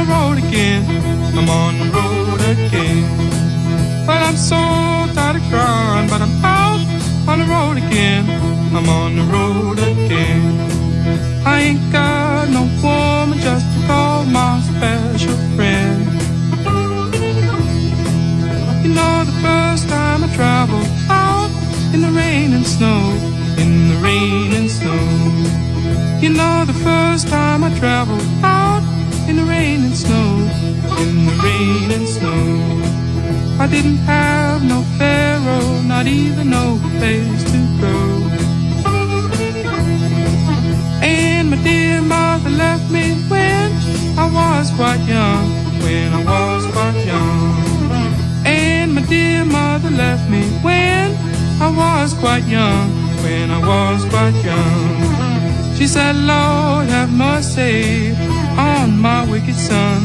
the road again. I'm on the road again. But I'm so tired of crying, but I'm out on the road again. I'm on the road again. I ain't got no woman just to call my special friend. You know the first time I traveled out in the rain and snow, in the rain and snow. You know the first time I traveled out in the rain and snow, in the rain and snow. I didn't have no pharaoh, not even no place to go. And my dear mother left me when I was quite young, when I was quite young. And my dear mother left me when I was quite young, when I was quite young. She said, Lord, have mercy on my wicked son.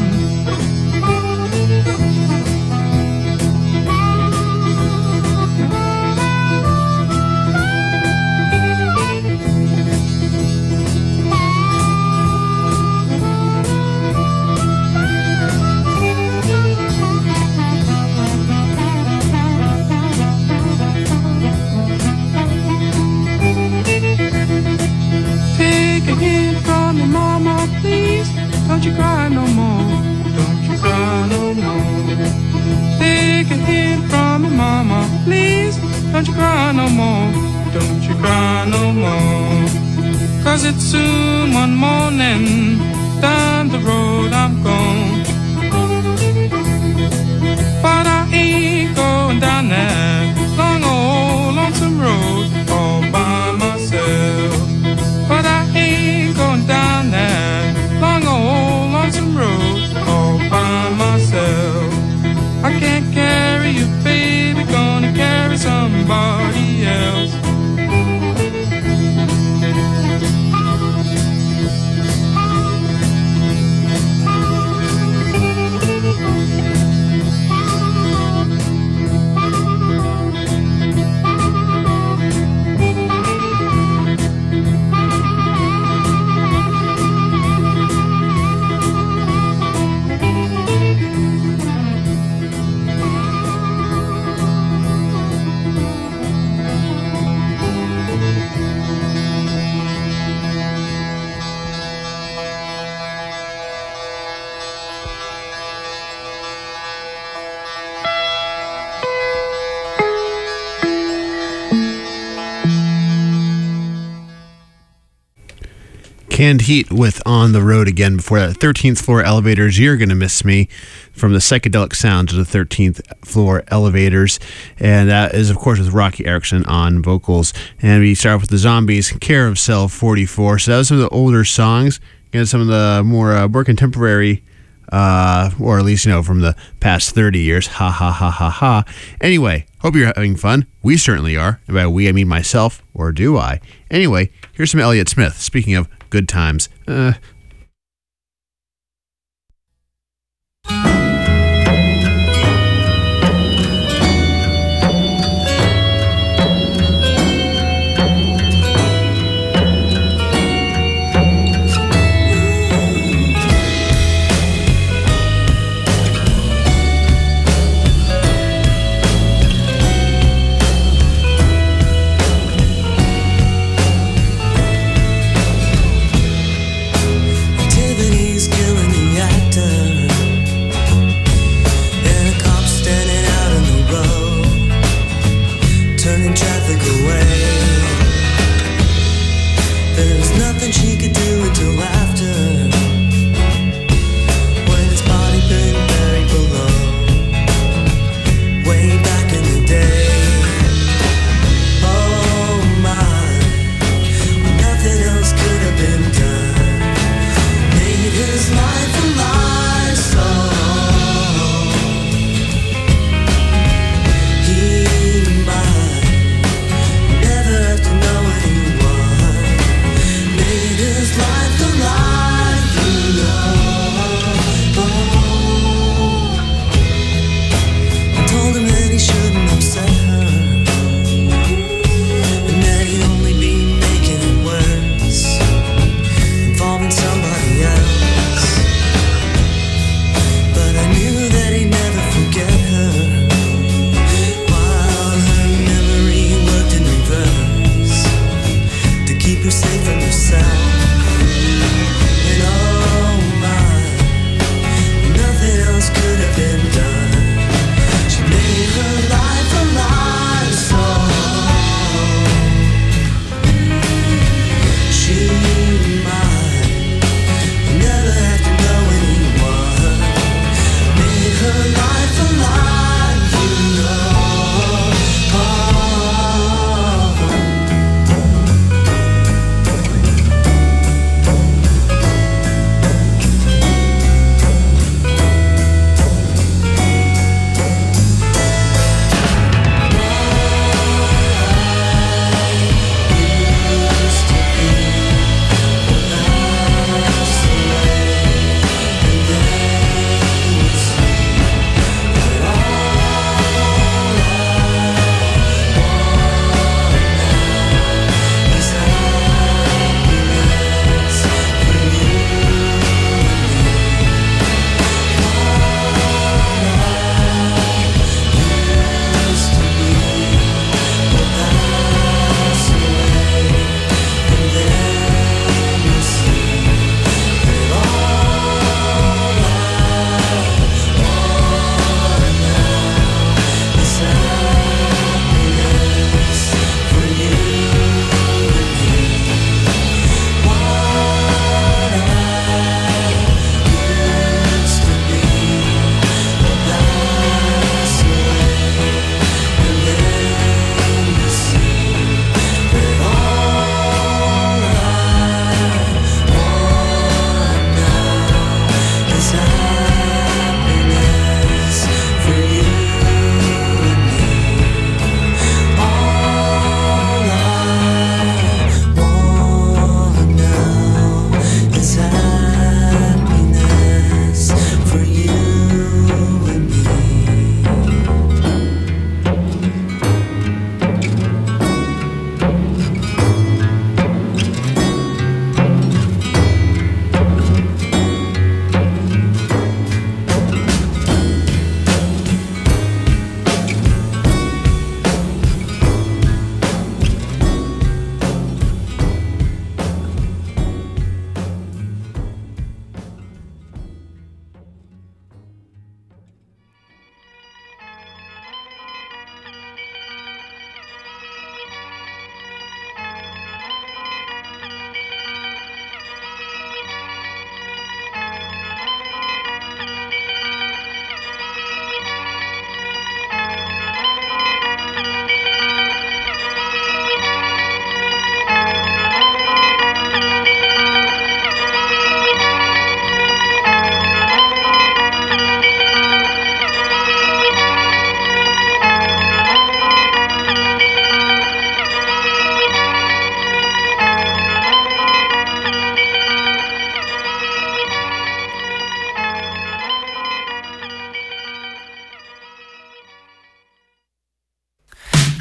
Don't you cry no more, don't you cry no more. Take a hint from me, mama, please. Don't you cry no more, don't you cry no more. 'Cause it's soon one morning, down the road I'm gone. But I ain't going down that long old lonesome road all by myself. But I ain't going down that long old lonesome road all by myself. I can't carry you, baby, gonna carry somebody else. Canned Heat with On the Road Again. Before that, 13th Floor Elevators, You're Gonna Miss Me, from the psychedelic sounds of the 13th Floor Elevators. And that is, of course, with Rocky Erickson on vocals. And we start off with the Zombies, Care of Cell 44. So that was some of the older songs, and some of the more contemporary, or at least, from the past 30 years. Ha, ha, ha, ha, ha. Anyway, hope you're having fun. We certainly are. And by we, I mean myself, or do I? Anyway, here's some Elliott Smith. Speaking of good times.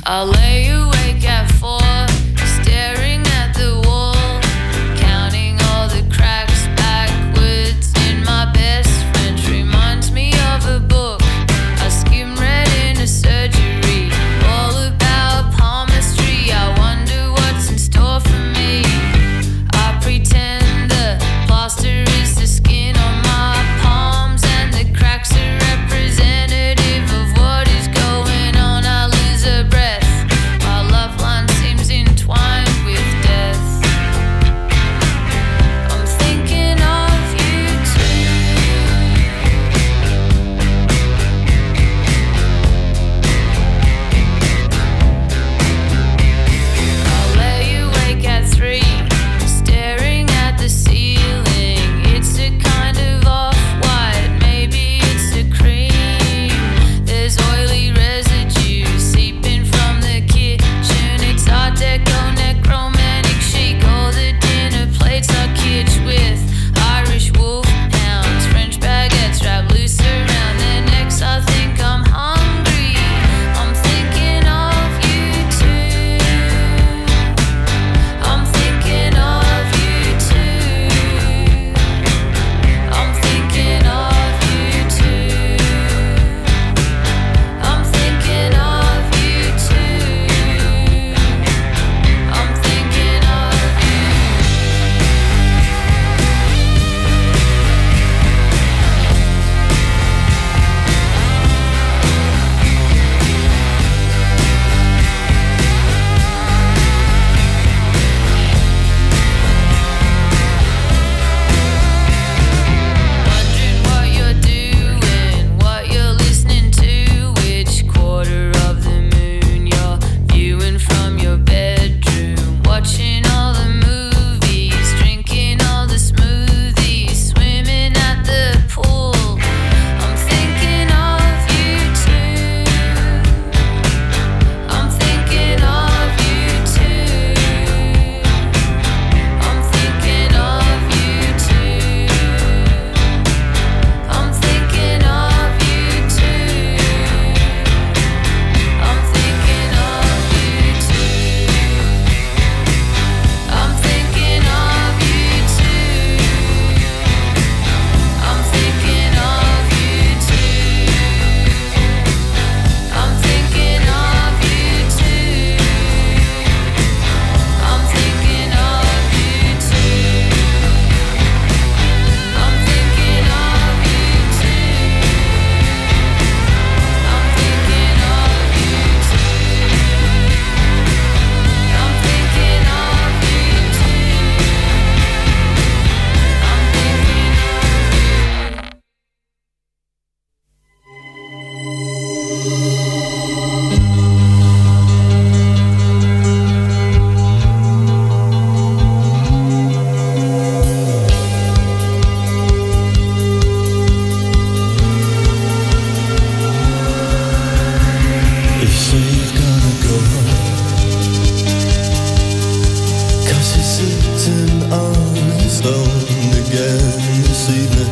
I'll lay awake at 4, staring at the wall, counting all the cracks backwards in my best friend. Reminds me of a book I skimmed read in a surgery, all about palmistry. I wonder what's in store for me. I pretend the plaster is the skin on my palms, and the cracks are representative of what is going on. I lose a breath. My love line seems entwined with death. I'm thinking of you too. I'll lay awake at 3, staring at the ceiling. It's a kind of off-white, maybe it's a cream. There's oily residue seeping from the kitchen. It's Art Deco, necromantic chic. All the dinner plates are kitsch with Irish wolfhounds, French baguettes wrapped loose around their necks. I think I'm hungry. I'm thinking of you too. I'm thinking of you too. I'm thinking of you too. I'm thinking of you too. I'm thinking of you. Wondering what you're doing, what you're listening to, which quarter of the moon you're viewing from your bedroom, watching all the movies, drinking all the smoothies, swimming at the pool. I'm thinking of you too. I'm thinking of you too. I'm thinking of you too. I'm thinking of you too. I'm thinking of you too. I'm thinking of you too. I'm thinking of you too. I'm thinking of you too. I'm thinking of you too. I'm thinking of you too. I'm thinking of you too. I'm thinking of you too. I'm thinking of you. You say you've gotta go home, 'cause he's sitting on his own again this evening.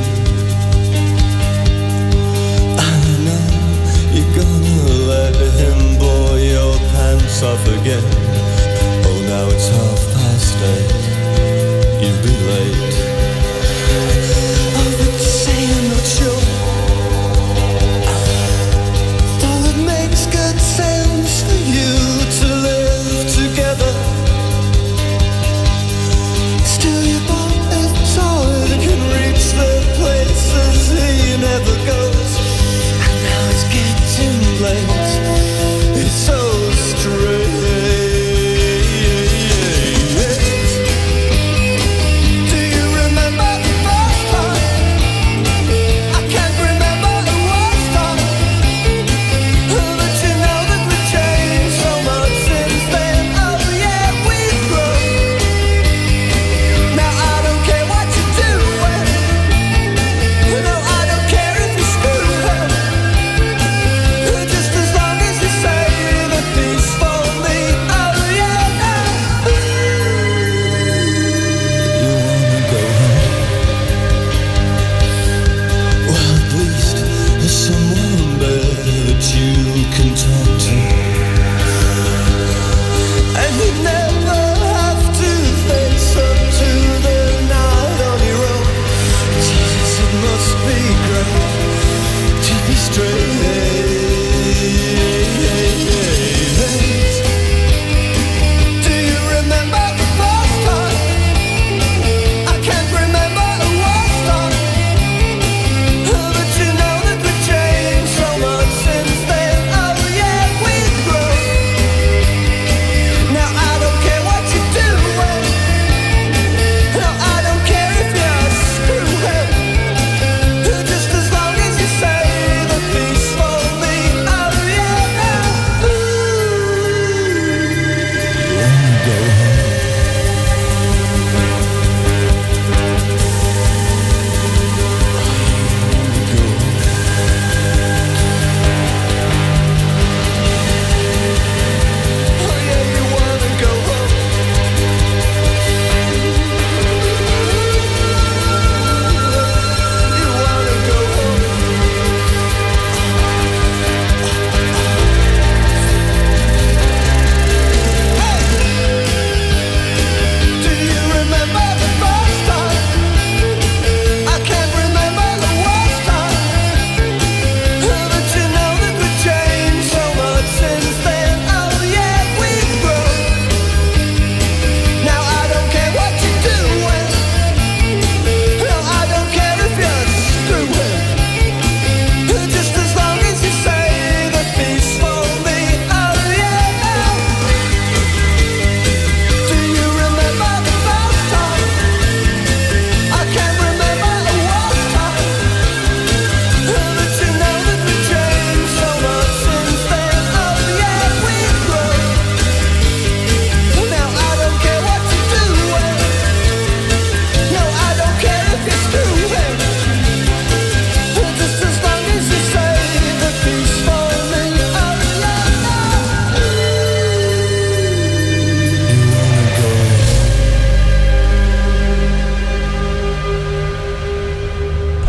I know you're gonna let him blow your pants off again. Oh, now it's 8:30, you'll be late. I've been saying not sure. Though it makes good sense for you to live together, still you bought a toy that can reach the places he never goes. And now it's getting late. It's so strange. Do you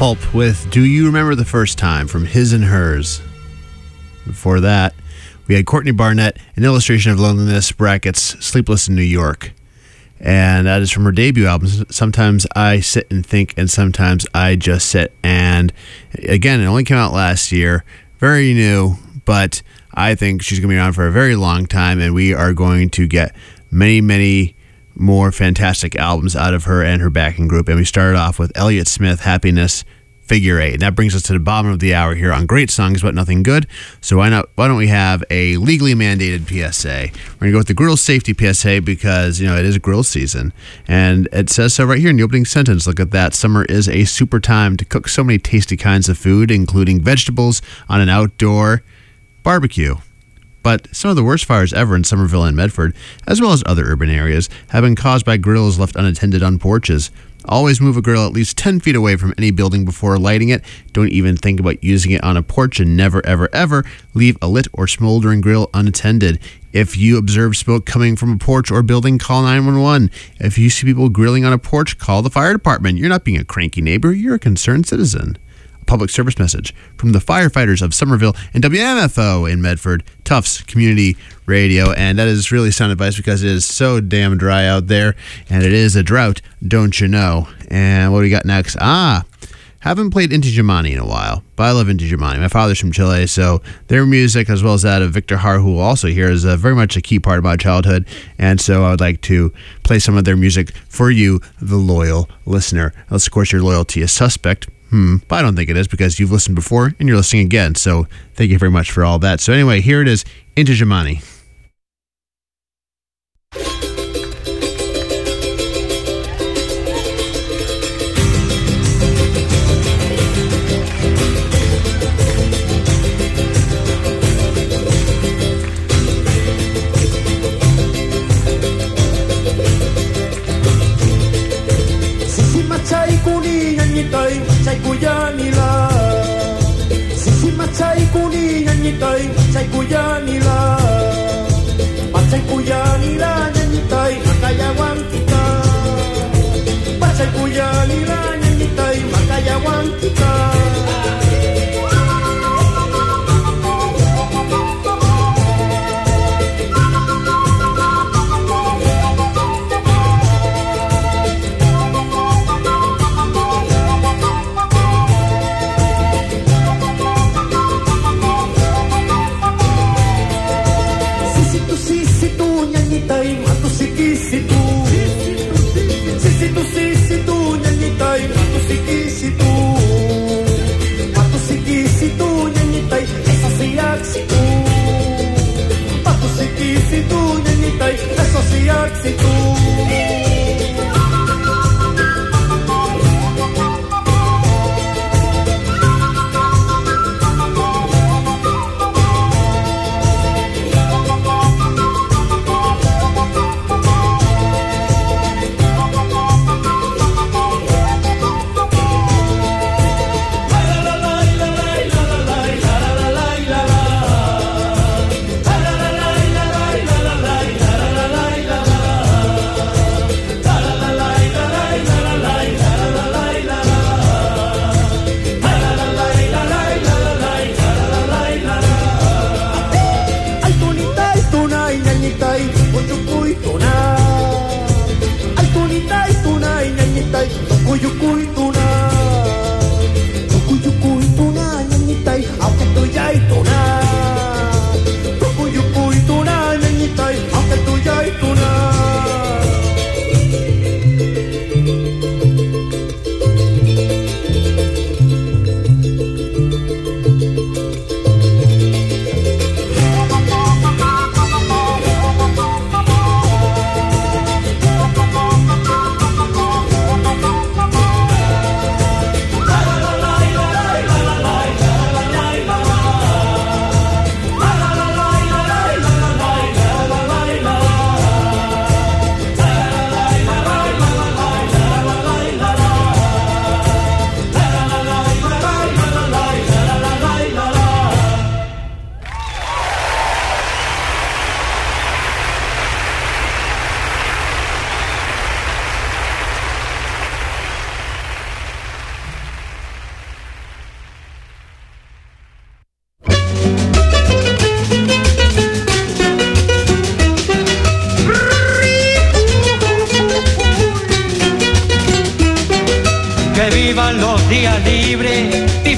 Pulp with Do You Remember the First Time from His and Hers. Before that, we had Courtney Barnett, An Illustration of Loneliness, brackets, Sleepless in New York. And that is from her debut album, Sometimes I Sit and Think and Sometimes I Just Sit. And again, it only came out last year. Very new, but I think she's going to be around for a very long time, and we are going to get many, many more fantastic albums out of her and her backing group. And we started off with Elliott Smith, Happiness, Figure 8. And that brings us to the bottom of the hour here on Great Songs But Nothing Good. So why don't we have a legally mandated PSA? We're going to go with the grill safety PSA because, you know, it is grill season. And it says so right here in the opening sentence. Look at that. Summer is a super time to cook so many tasty kinds of food, including vegetables on an outdoor barbecue. But some of the worst fires ever in Somerville and Medford, as well as other urban areas, have been caused by grills left unattended on porches. Always move a grill at least 10 feet away from any building before lighting it. Don't even think about using it on a porch, and never, ever, ever leave a lit or smoldering grill unattended. If you observe smoke coming from a porch or building, call 911. If you see people grilling on a porch, call the fire department. You're not being a cranky neighbor, you're a concerned citizen. Public service message from the firefighters of Somerville and WMFO in Medford, Tufts Community Radio. And that is really sound advice because it is so damn dry out there, and it is a drought, don't you know? And what do we got next? Haven't played Inti Gimani in a while, but I love Inti Gimani. My father's from Chile, so their music, as well as that of Victor Jara, who also here is very much a key part of my childhood. And so I would like to play some of their music for you, the loyal listener. Unless, of course, your loyalty is suspect. But I don't think it is, because you've listened before and you're listening again. So thank you very much for all that. So anyway, here it is, Inti Gimani. Chay kuyanila Sisi machay kuni nyanyitay Chay kuyanila Machay kuyanila nyanyitay Makayawan kita Machay kuyanila nyanyitay Makayawan kita Sisitu nyanyitay matu sikisitu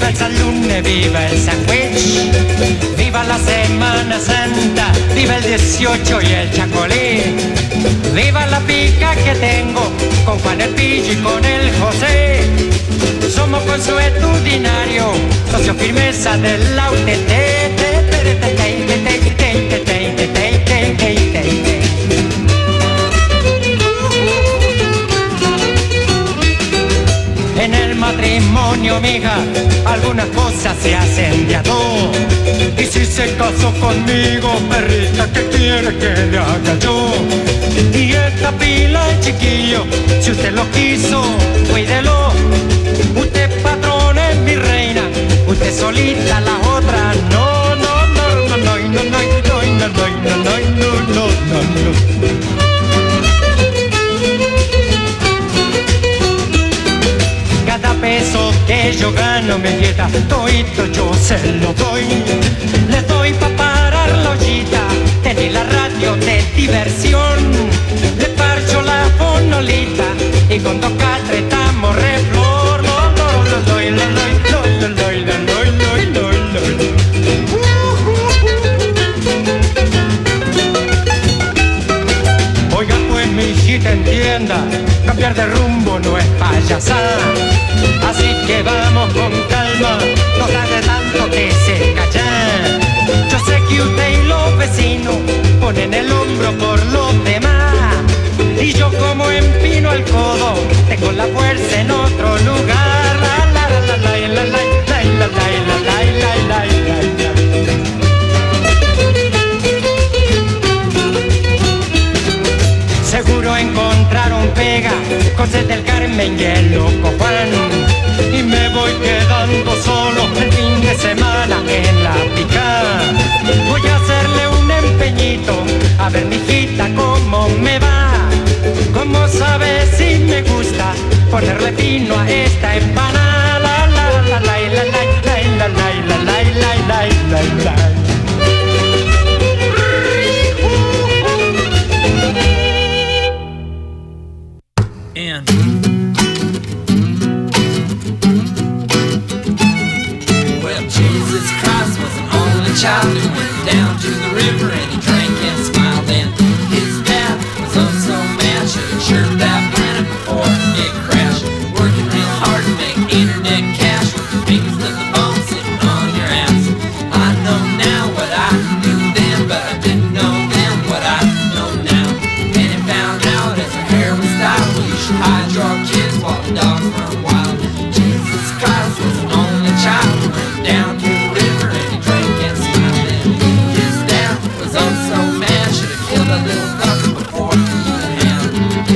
Viva el San Lunes, viva el sándwich, viva la Semana Santa, viva el 18 y el chacolí, viva la pica que tengo con Juan el Pillo y con el José. Somos consuetudinario, socio firmeza del la UTT. En el matrimonio, mija, algunas cosas se hacen de a dos. Y si se casó conmigo, perrita, ¿qué quiere que le haga yo? Y esta pila, chiquillo, si usted lo quiso, cuídelo. Usted patrón es mi reina, usted solita la otra. No, no, no, no, no, no, no, no, no, no, no, no, no. Cada peso que yo gano, mi dieta, todito yo se lo doy. Le doy pa' parar la ollita, tenés la radio de diversión. Le parcho la fonolita y con dos catres estamos re flor. Lo, doy, lo, doy, lo, doy, lo, doy, lo, doy, lo. Oiga pues mi hijita, entienda, cambiar de rumbo no es payasada. Así que vamos con calma, no tarde tanto que se callan. Yo sé que usted y los vecinos ponen el hombro por los demás, y yo como empino el codo, tengo la fuerza en otro lugar. La la la la la la la la la la la la la. Seguro encontraron pega con Sed del Carmen y el Loco Juan, y me voy quedando solo el fin de semana en la picada. Voy a hacerle un empeñito a ver mi hijita cómo me va, cómo sabe si me gusta ponerle pino a esta empanada. La la la la la la la la la la la la la. Well, Jesus Christ was an only child who went down to the river and he drank and smiled. And his dad was oh so mad, should have chirped that planet before it crashed. Working real hard to make internet cash with your fingers to the bone sitting on your ass. I know now what I knew then, but I didn't know then what I know now. And it found out as her hair was styled, well, you should hide your kids while the dogs run wild. Jesus Christ was an only child who went down to the river and he drank and smiled. And his dad was oh so mad, should have killed a little duck before he could have.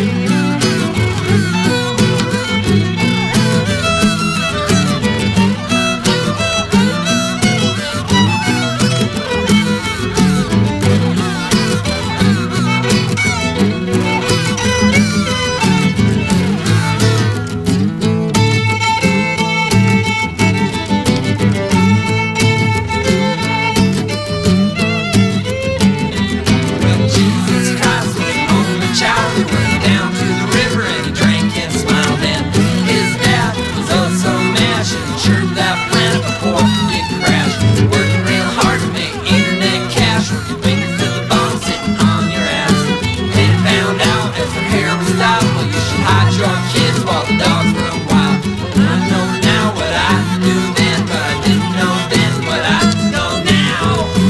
Well, Jesus Christ was an only child who went down to the river and he drank and smiled. And his dad was oh so mad, should have chirped that planet before it crashed. Working real hard to make internet cash with your fingers to the bone sitting on your ass. And it found out as her hair was styled, well, you should hide your kids while the dogs run wild. I know now what I knew then, but I didn't know then what I know now.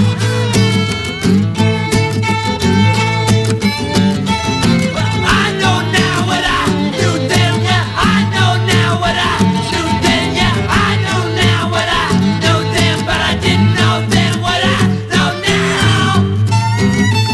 I know now what I knew then, yeah. I know now what I knew then, yeah. I know now what I know then, but I didn't know then what I know now.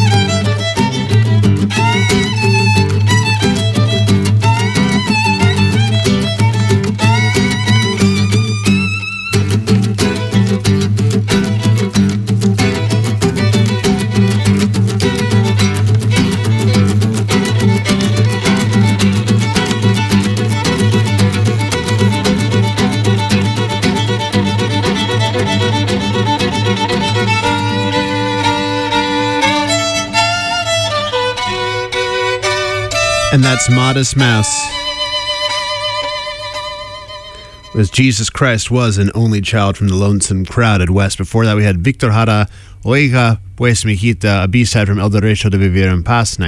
And that's Modest Mouse was Jesus Christ Was an Only Child from the Lonesome Crowded West. Before that, we had Victor Jara, Oiga Pues Mijita, a B-side from El Derecho de Vivir en Paz,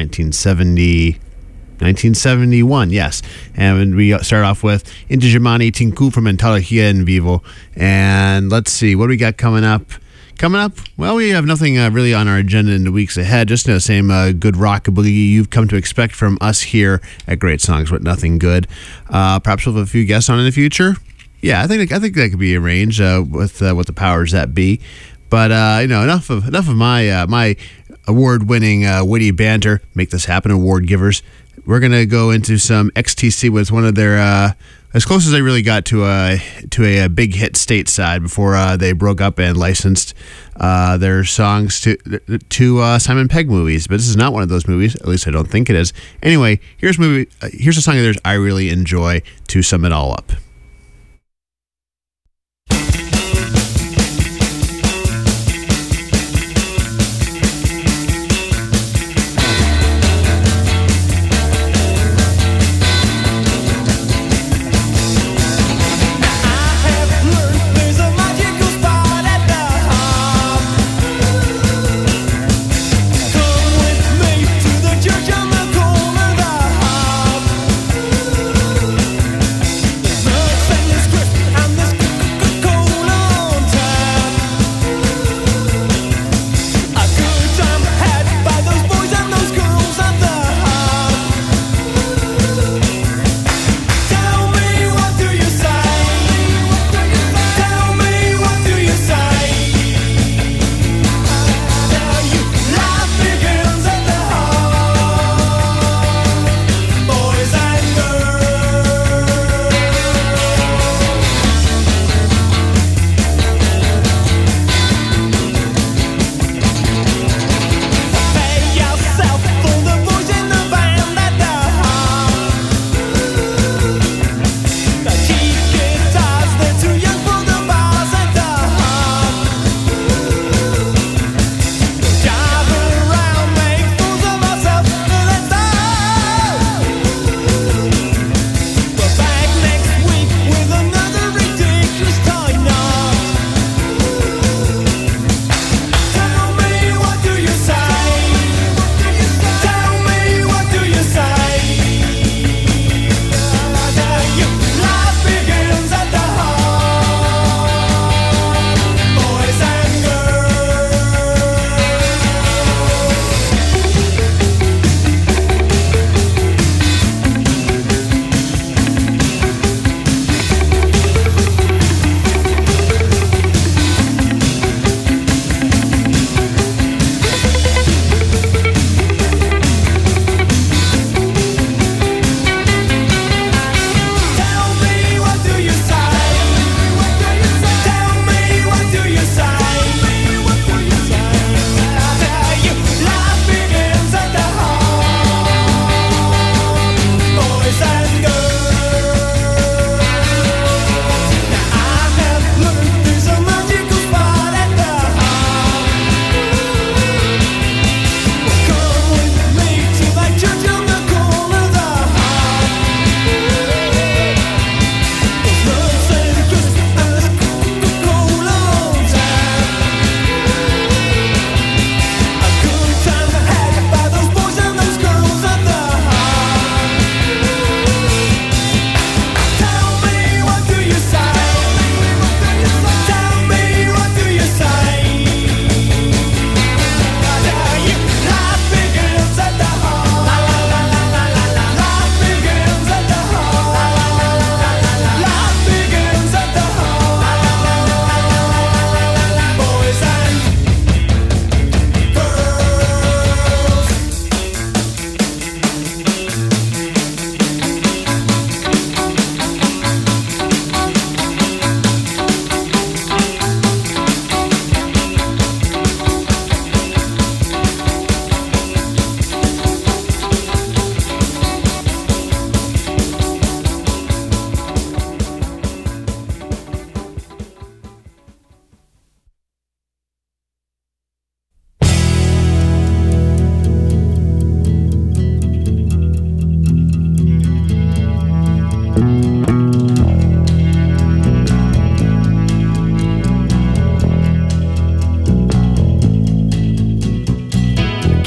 1971, yes. And we start off with Inti Germani Tinku from Antología en Vivo. And let's see, what do we got coming up? Well, we have nothing really on our agenda in the weeks ahead. Just the same good rockabilly you've come to expect from us here at Great Songs with Nothing Good. Perhaps we'll have a few guests on in the future. Yeah, I think that could be arranged with the powers that be. But enough of my my award-winning witty banter. Make this happen, award givers. We're gonna go into some XTC with one of their. As close as I really got to a big hit stateside before they broke up and licensed their songs to Simon Pegg movies. But this is not one of those movies. At least I don't think it is. Anyway, here's a song of theirs I really enjoy to sum it all up. Church on the corner of the hop.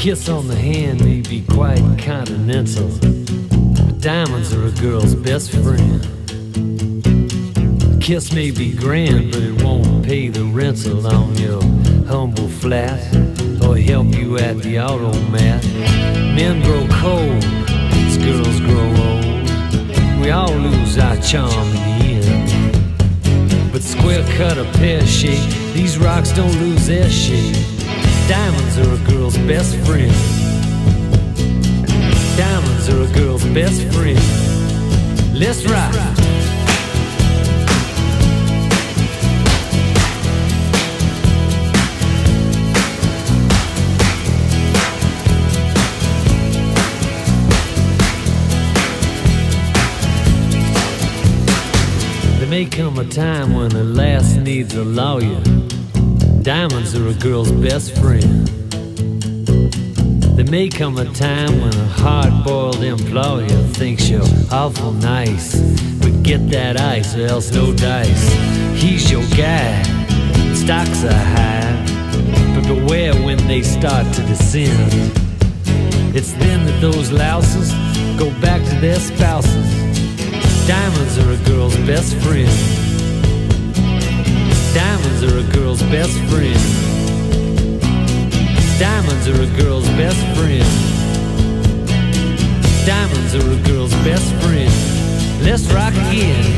kiss on the hand may be quite continental, but diamonds are a girl's best friend. A kiss may be grand, but it won't pay the rental on your humble flat or help you at the automat. Men grow cold as girls grow old. We all lose our charm in the end. But square cut or pear shape, these rocks don't lose their shape. Diamonds are a girl's best friend. Diamonds are a girl's best friend. Let's rock. There may come a time when the lass needs a lawyer. Diamonds are a girl's best friend. There may come a time when a hard-boiled employer thinks you're awful nice, but get that ice or else no dice. He's your guy, stocks are high, but beware when they start to descend. It's then that those louses go back to their spouses. Diamonds are a girl's best friend. Diamonds are a girl's best friend. Diamonds are a girl's best friend. Diamonds are a girl's best friend. Let's rock again.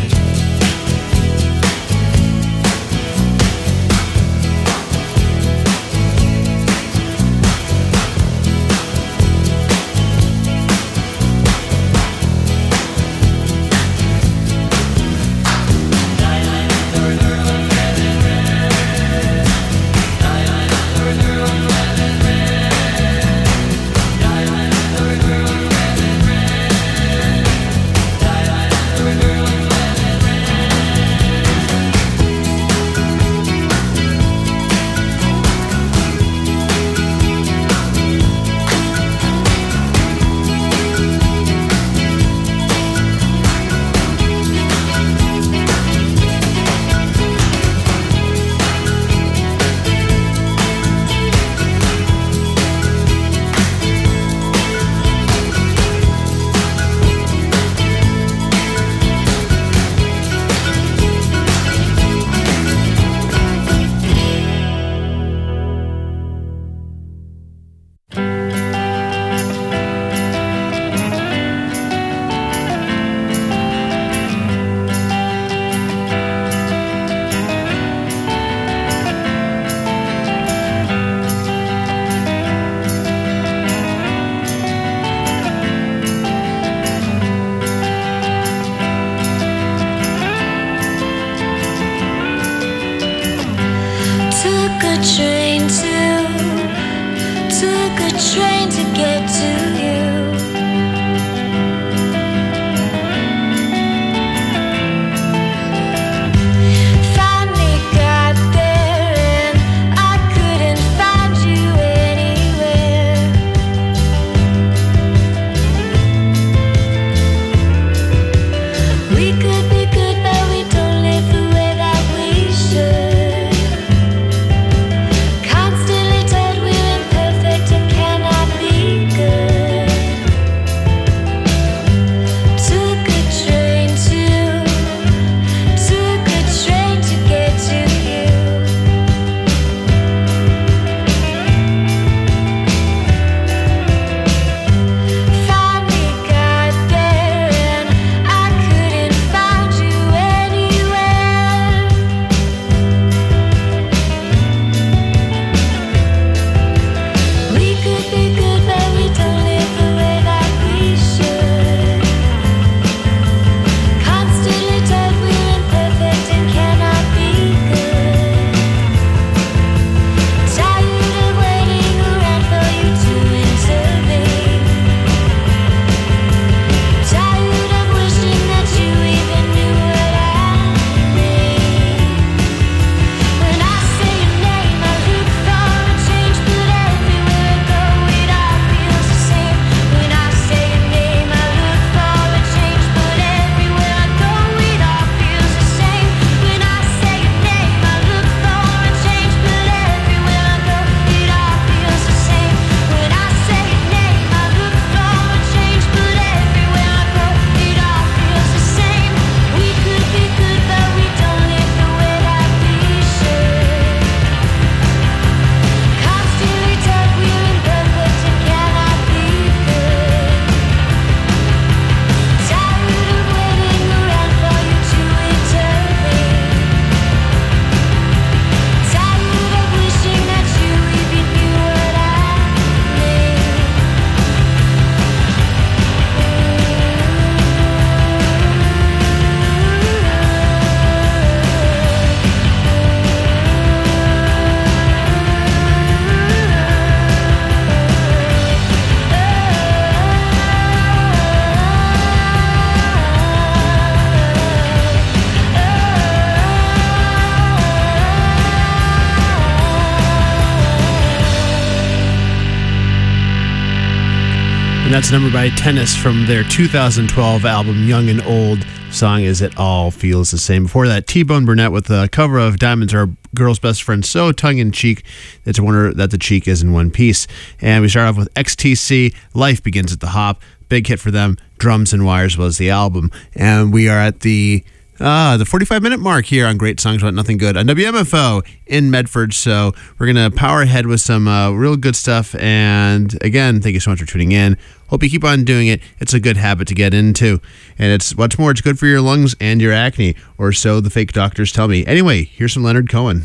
And that's number by Tennis from their 2012 album Young and Old. Song is It All Feels the Same. Before that, T-Bone Burnett with a cover of Diamonds Are a Girl's Best Friend, so tongue-in-cheek it's a wonder that the cheek is in one piece. And we start off with XTC, Life Begins at the Hop. Big hit for them. Drums and Wires was the album. And we are at the 45-minute mark here on Great Songs About Nothing Good on WMFO in Medford. So we're going to power ahead with some real good stuff. And again, thank you so much for tuning in. Hope you keep on doing it. It's a good habit to get into. And it's what's more, it's good for your lungs and your acne, or so the fake doctors tell me. Anyway, here's some Leonard Cohen.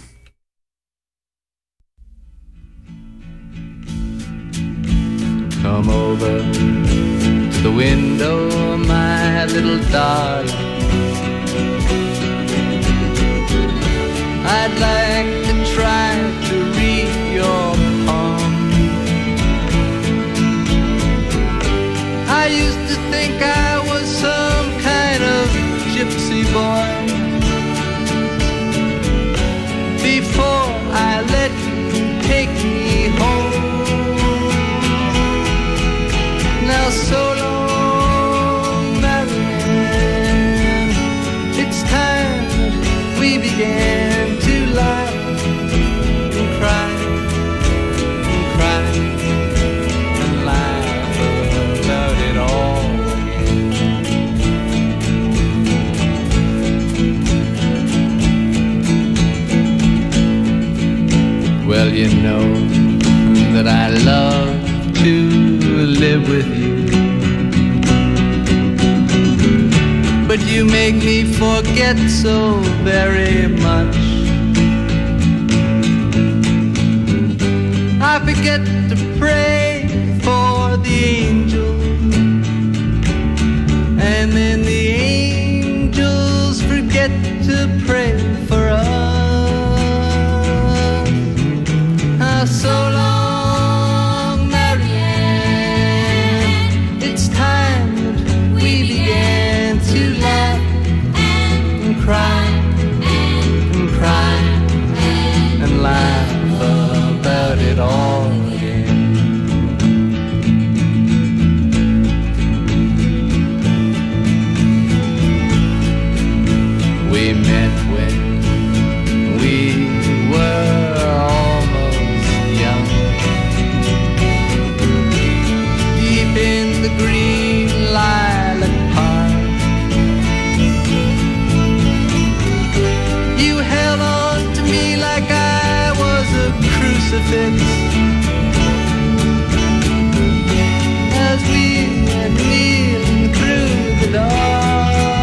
Come over to the window, my little darling. I'd like to try to read your palm. I used to think I was some kind of gypsy boy before I let you take me home. Now so long, Marianne, it's time that we began to laugh and cry and cry and laugh about it all again. Well, you know that I love to live with you, but you make me forget so very much. I forget to pray for the angel, and then the angels forget to pray for us. So long, Marianne, it's time that we began to laugh and cry and cry and laugh about it all again. We met when we were almost young, deep in the green lilac park. You held on to me like I was a crucifix as we went kneeling through the dark.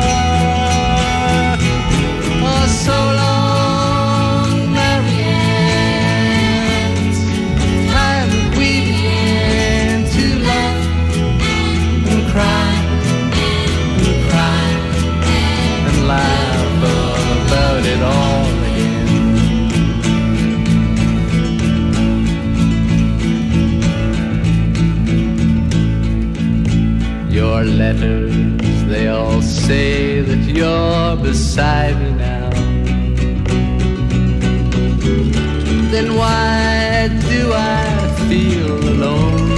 Oh, so long, Marianne, it's time that we began to laugh and cry and cry and laugh about it all again. Your letters, they all say that you're beside me now. Then why do I feel alone?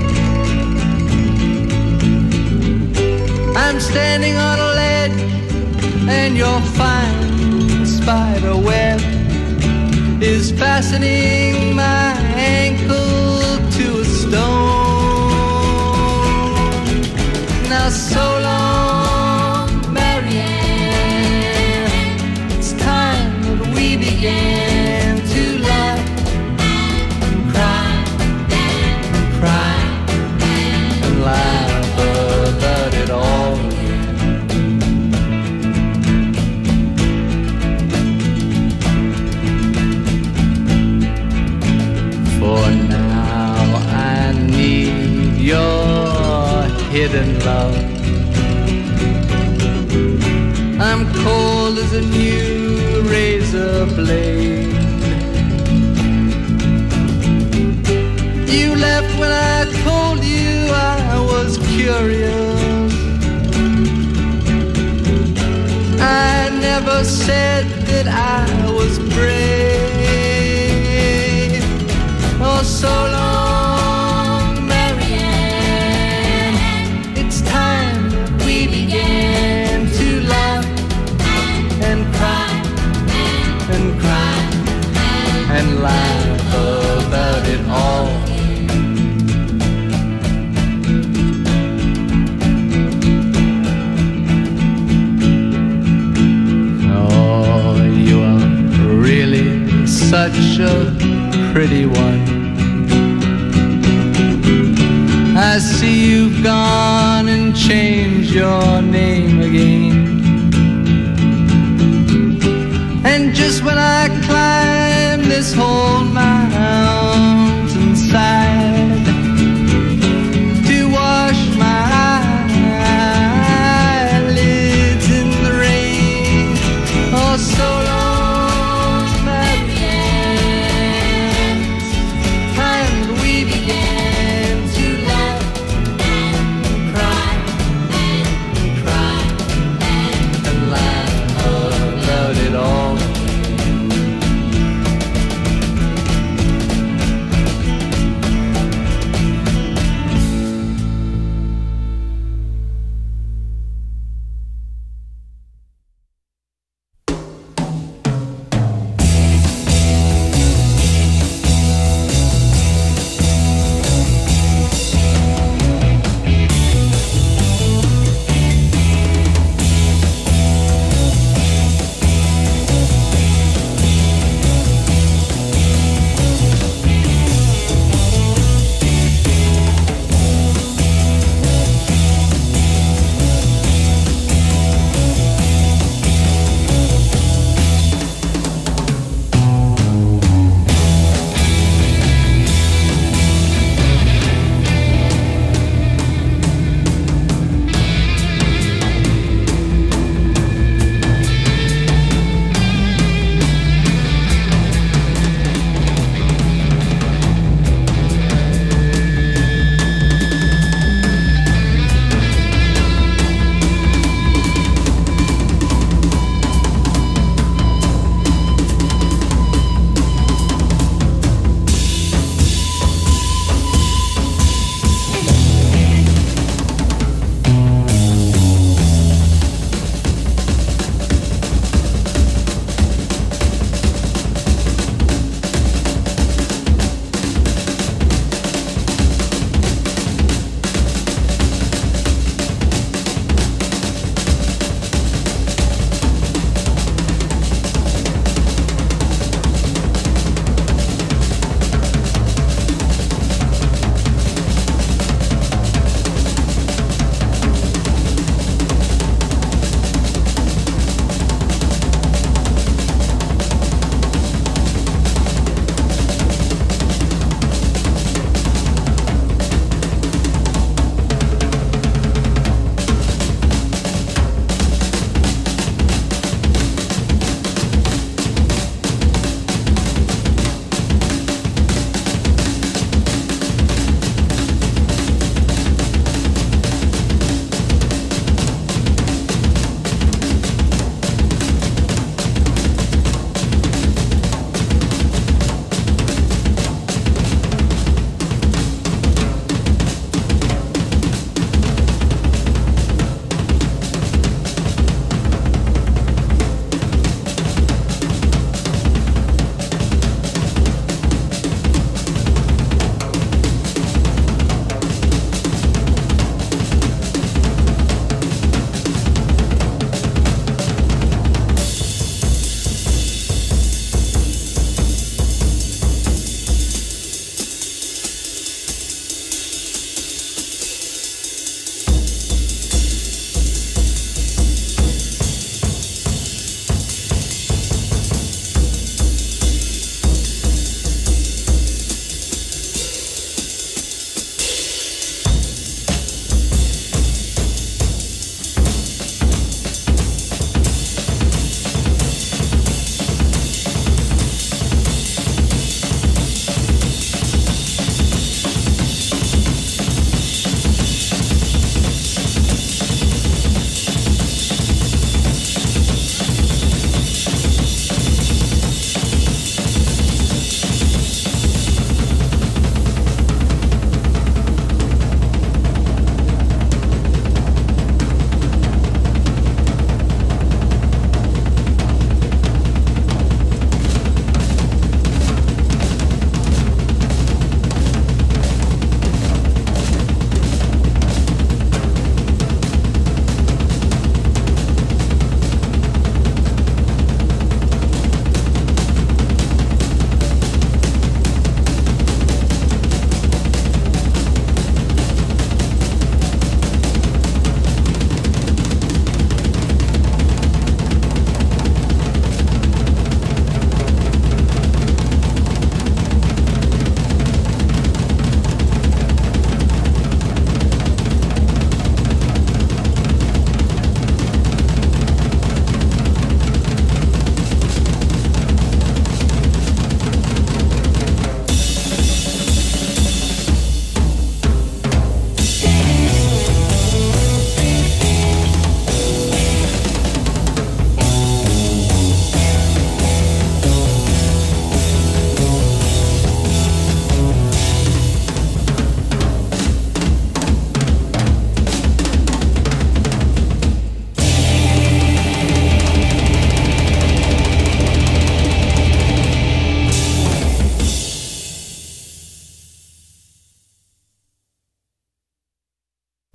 I'm standing on a ledge and your fine spider web is fastening my ankle to a stone. Now so long, Marianne, it's time that we began to laugh and cry and cry and laugh about it all again. For now I need your hidden love. I'm cold as a new razor blade. You left when I told you I was curious. I never said that I was brave. Oh, so long, Marianne, such a pretty one. I see you've gone and changed your name again. And just when I climb this whole mountainside to wash my eyelids in the rain, oh so long my friends, and we began to laugh and cry and cry and laugh about it all.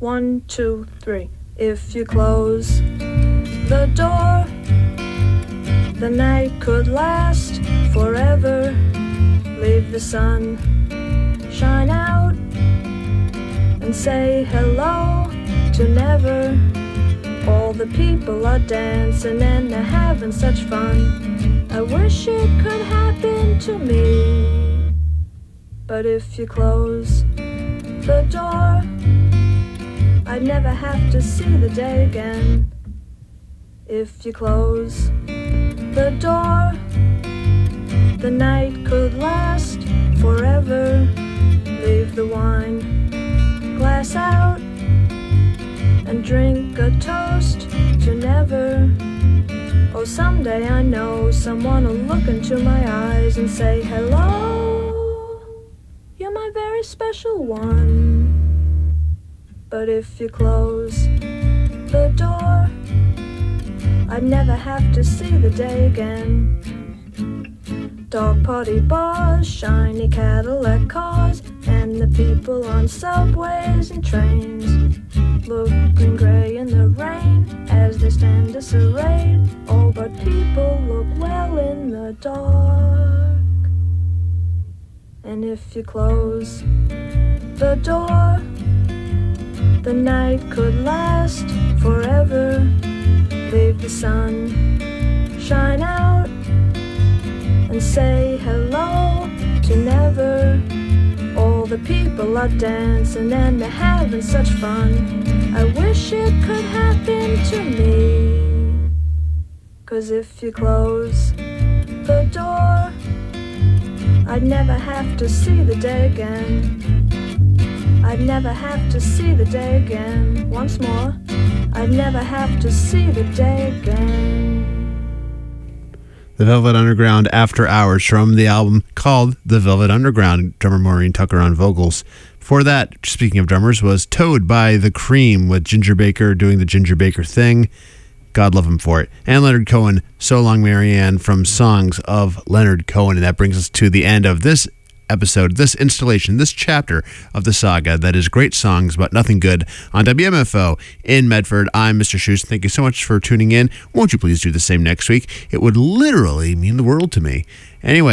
1, 2, 3. If you close the door, the night could last forever. Leave the sun shine out and say hello to never. All the people are dancing and they're having such fun. I wish it could happen to me. But if you close the door, I'd never have to see the day again. If you close the door, the night could last forever. Leave the wine glass out and drink a toast to never. Oh, someday I know someone will look into my eyes and say, hello, you're my very special one. But if you close the door, I'd never have to see the day again. Dog party bars, shiny Cadillac cars, and the people on subways and trains, looking gray in the rain as they stand disarrayed. Oh, but people look well in the dark. And if you close the door, the night could last forever. Leave the sun shine out and say hello to never. All the people are dancing and they're having such fun. I wish it could happen to me. 'Cause if you close the door, I'd never have to see the day again. I'd never have to see the day again. Once more, I'd never have to see the day again. The Velvet Underground After Hours from the album called The Velvet Underground, drummer Maureen Tucker on vocals. Before that, speaking of drummers, was Toad by The Cream with Ginger Baker doing the Ginger Baker thing. God love him for it. And Leonard Cohen, So Long Marianne from Songs of Leonard Cohen. And that brings us to the end of this episode, this installation, this chapter of the saga that is Great Songs But Nothing Good on WMFO in Medford. I'm Mr. Shoes. Thank you so much for tuning in. Won't you please do the same next week? It would literally mean the world to me. Anyway.